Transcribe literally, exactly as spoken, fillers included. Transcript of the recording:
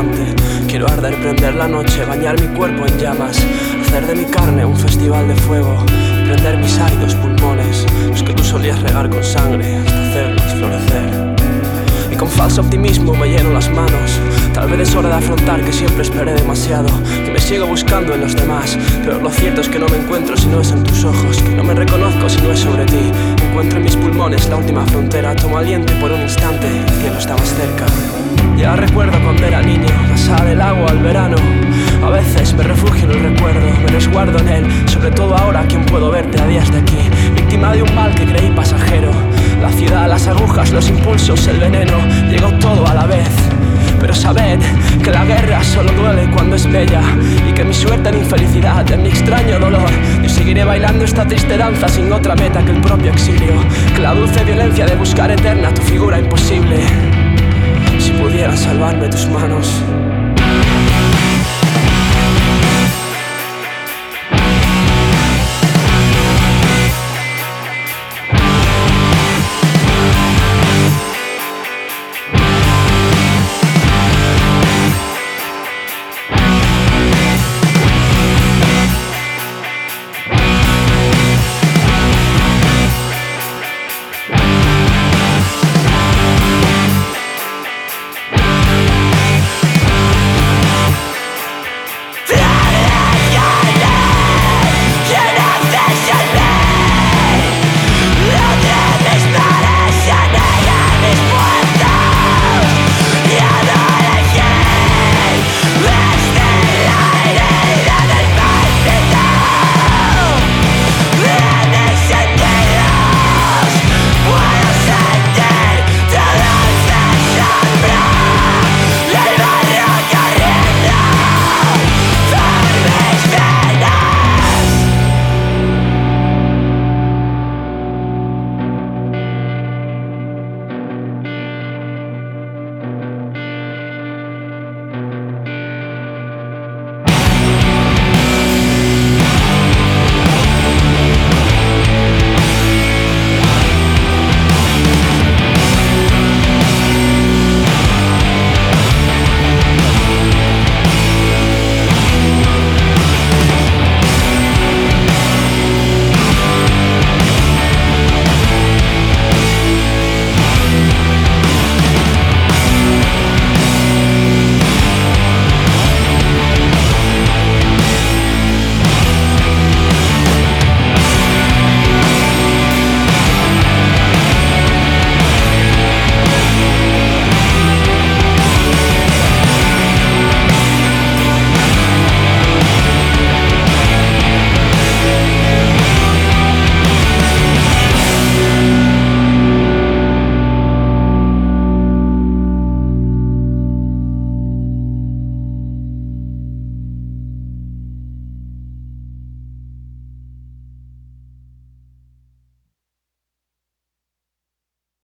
instante. Quiero arder, prender la noche, bañar mi cuerpo en llamas, hacer de mi carne un festival de fuego, prender mis áridos pulmones, los que tú solías regar con sangre hasta hacerlos florecer. Y con falso optimismo me lleno las manos. Tal vez es hora de afrontar que siempre esperé demasiado, que me sigo buscando en los demás, pero lo cierto es que no me encuentro si no es en tus ojos, que no me reconozco si no es sobre ti. Encuentro en mis pulmones la última frontera, tomo aliento y por un instante el cielo está más cerca. Ya recuerdo cuando era niño, pasar el agua al verano. A veces me refugio en el recuerdo, me resguardo en él, sobre todo ahora que aún puedo verte a días de aquí, víctima de un mal que creí pasajero. La ciudad, las agujas, los impulsos, el veneno, llegó todo a la vez. Pero sabed que la guerra solo duele cuando es bella, y que mi suerte en infelicidad, en mi extraño dolor, yo seguiré bailando esta triste danza sin otra meta que el propio exilio, que la dulce violencia de buscar eterna tu figura imposible. Si pudieran salvarme tus manos.